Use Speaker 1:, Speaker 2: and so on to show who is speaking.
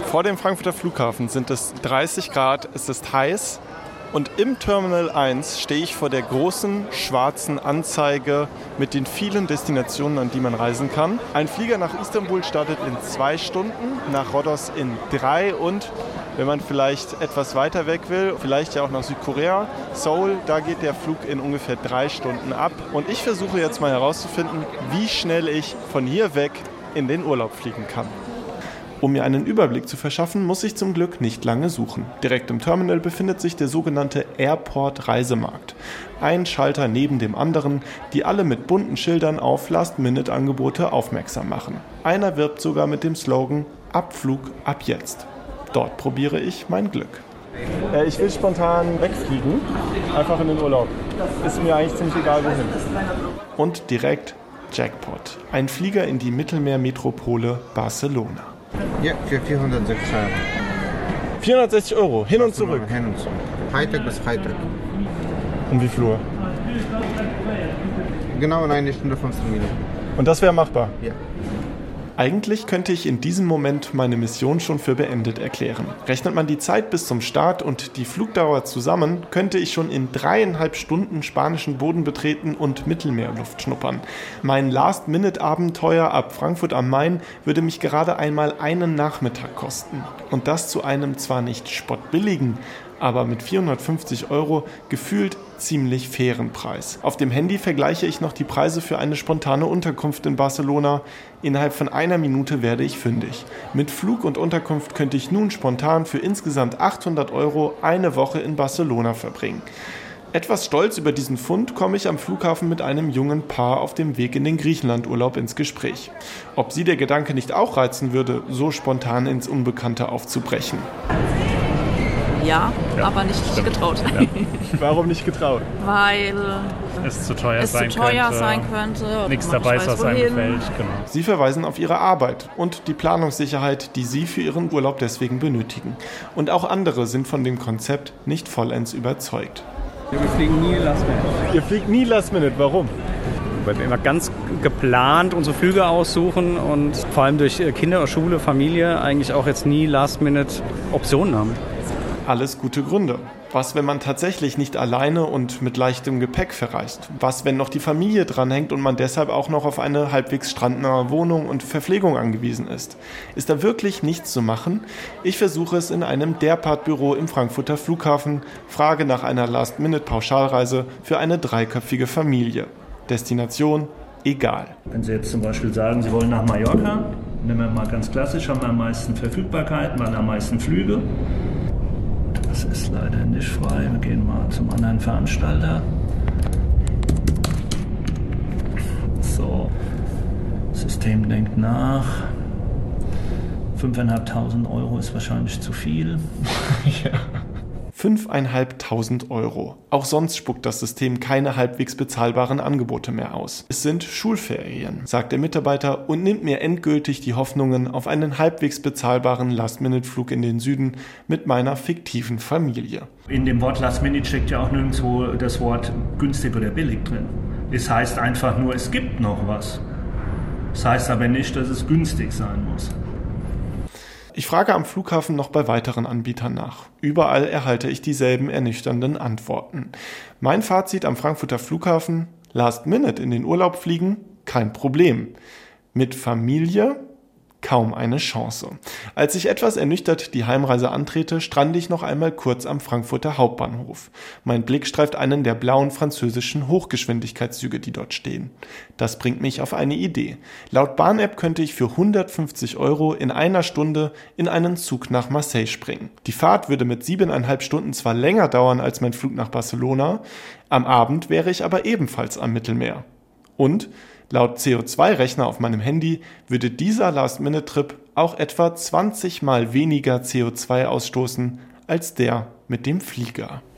Speaker 1: Vor dem Frankfurter Flughafen sind es 30 Grad, es ist heiß und im Terminal 1 stehe ich vor der großen schwarzen Anzeige mit den vielen Destinationen, an die man reisen kann. Ein Flieger nach Istanbul startet in 2 Stunden, nach Rhodos in 3 und wenn man vielleicht etwas weiter weg will, vielleicht ja auch nach Südkorea, Seoul, da geht der Flug in ungefähr 3 Stunden ab. Und ich versuche jetzt mal herauszufinden, wie schnell ich von hier weg in den Urlaub fliegen kann. Um mir einen Überblick zu verschaffen, muss ich zum Glück nicht lange suchen. Direkt im Terminal befindet sich der sogenannte Airport-Reisemarkt. Ein Schalter neben dem anderen, die alle mit bunten Schildern auf Last-Minute-Angebote aufmerksam machen. Einer wirbt sogar mit dem Slogan „Abflug ab jetzt". Dort probiere ich mein Glück. Ich will spontan wegfliegen, einfach in den Urlaub. Ist mir eigentlich ziemlich egal, wohin. Und direkt Jackpot. Ein Flieger in die Mittelmeermetropole Barcelona.
Speaker 2: Ja, für 460 Euro.
Speaker 1: 460 Euro, hin und zurück.
Speaker 2: Hin und zurück. Freitag bis Freitag.
Speaker 1: Um wie viel Uhr?
Speaker 2: Genau in 1 Stunde 15 Minuten.
Speaker 1: Und das wäre machbar?
Speaker 2: Ja.
Speaker 1: Eigentlich könnte ich in diesem Moment meine Mission schon für beendet erklären. Rechnet man die Zeit bis zum Start und die Flugdauer zusammen, könnte ich schon in 3,5 Stunden spanischen Boden betreten und Mittelmeerluft schnuppern. Mein Last-Minute-Abenteuer ab Frankfurt am Main würde mich gerade einmal einen Nachmittag kosten. Und das zu einem zwar nicht spottbilligen, aber mit 450 Euro gefühlt ziemlich fairen Preis. Auf dem Handy vergleiche ich noch die Preise für eine spontane Unterkunft in Barcelona. Innerhalb von 1 Minute werde ich fündig. Mit Flug und Unterkunft könnte ich nun spontan für insgesamt 800 Euro eine Woche in Barcelona verbringen. Etwas stolz über diesen Fund komme ich am Flughafen mit einem jungen Paar auf dem Weg in den Griechenlandurlaub ins Gespräch. Ob sie der Gedanke nicht auch reizen würde, so spontan ins Unbekannte aufzubrechen.
Speaker 3: Ja, aber nicht getraut.
Speaker 1: Ja. Warum nicht getraut?
Speaker 3: Weil
Speaker 4: es zu teuer sein
Speaker 3: könnte.
Speaker 4: Nichts dabei ist, was einem gefällt. Genau.
Speaker 1: Sie verweisen auf ihre Arbeit und die Planungssicherheit, die sie für ihren Urlaub deswegen benötigen. Und auch andere sind von dem Konzept nicht vollends überzeugt.
Speaker 5: Wir fliegen nie Last Minute.
Speaker 1: Ihr fliegt nie Last Minute, warum?
Speaker 5: Weil wir immer ganz geplant unsere Flüge aussuchen und vor allem durch Kinder, Schule, Familie eigentlich auch jetzt nie Last Minute Optionen haben.
Speaker 1: Alles gute Gründe. Was, wenn man tatsächlich nicht alleine und mit leichtem Gepäck verreist? Was, wenn noch die Familie dranhängt und man deshalb auch noch auf eine halbwegs strandnahe Wohnung und Verpflegung angewiesen ist? Ist da wirklich nichts zu machen? Ich versuche es in einem Derpart-Büro im Frankfurter Flughafen, frage nach einer Last-Minute-Pauschalreise für eine 3-köpfige Familie. Destination egal.
Speaker 6: Wenn Sie jetzt zum Beispiel sagen, Sie wollen nach Mallorca, nehmen wir mal ganz klassisch, haben wir am meisten Verfügbarkeit, waren am meisten Flüge. Das ist leider nicht frei. Wir gehen mal zum anderen Veranstalter. So, System denkt nach. 5.500 Euro ist wahrscheinlich zu viel.
Speaker 1: Ja. 5.500 Euro. Auch sonst spuckt das System keine halbwegs bezahlbaren Angebote mehr aus. Es sind Schulferien, sagt der Mitarbeiter und nimmt mir endgültig die Hoffnungen auf einen halbwegs bezahlbaren Last-Minute-Flug in den Süden mit meiner fiktiven Familie.
Speaker 6: In dem Wort Last Minute steckt ja auch nirgendwo das Wort günstig oder billig drin. Es heißt einfach nur, es gibt noch was. Das heißt aber nicht, dass es günstig sein muss.
Speaker 1: Ich frage am Flughafen noch bei weiteren Anbietern nach. Überall erhalte ich dieselben ernüchternden Antworten. Mein Fazit am Frankfurter Flughafen: Last Minute in den Urlaub fliegen? Kein Problem. Mit Familie? Kaum eine Chance. Als ich etwas ernüchtert die Heimreise antrete, strande ich noch einmal kurz am Frankfurter Hauptbahnhof. Mein Blick streift einen der blauen französischen Hochgeschwindigkeitszüge, die dort stehen. Das bringt mich auf eine Idee. Laut Bahn-App könnte ich für 150 Euro in 1 Stunde in einen Zug nach Marseille springen. Die Fahrt würde mit 7,5 Stunden zwar länger dauern als mein Flug nach Barcelona, am Abend wäre ich aber ebenfalls am Mittelmeer. Und laut CO2-Rechner auf meinem Handy würde dieser Last-Minute-Trip auch etwa 20 Mal weniger CO2 ausstoßen als der mit dem Flieger.